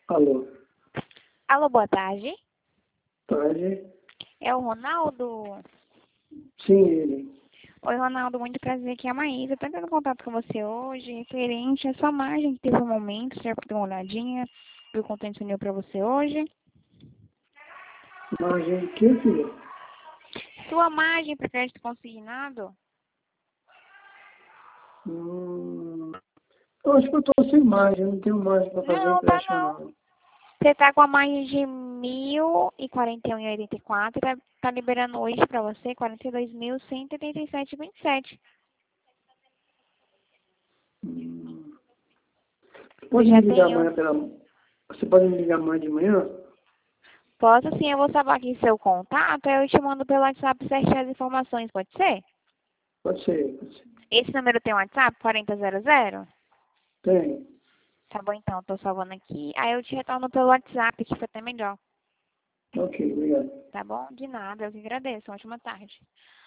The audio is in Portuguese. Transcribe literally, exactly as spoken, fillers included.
Alô, Alô, boa tarde. tarde. É o Ronaldo? Sim, ele. Oi, Ronaldo, muito prazer, aqui é a Maísa. Estou entrando em contato com você hoje, referente à sua margem que teve um momento, você já deu uma olhadinha, viu o contente disponível para você hoje. Margem que, filha? Sua margem para crédito consignado? Hum, eu acho que eu estou sem margem, não tenho margem para fazer Não, tá empréstimo, não. não. Você está com a margem de mil e quarenta e um vírgula oitenta e quatro e está tá liberando hoje para você quarenta e dois mil cento e oitenta e sete vírgula vinte e sete. Hum, Você pode já me ligar tem o... amanhã pela... Você pode me ligar amanhã de manhã? Posso sim, eu vou salvar aqui seu contato, aí eu te mando pelo WhatsApp certinho as informações, pode ser? Pode ser, pode ser. Esse número tem WhatsApp, quarenta zero zero? Tem. Tá bom então, tô salvando aqui. Aí eu te retorno pelo WhatsApp, que foi até melhor. Ok, obrigado. Tá bom? De nada, eu que agradeço. Uma ótima tarde.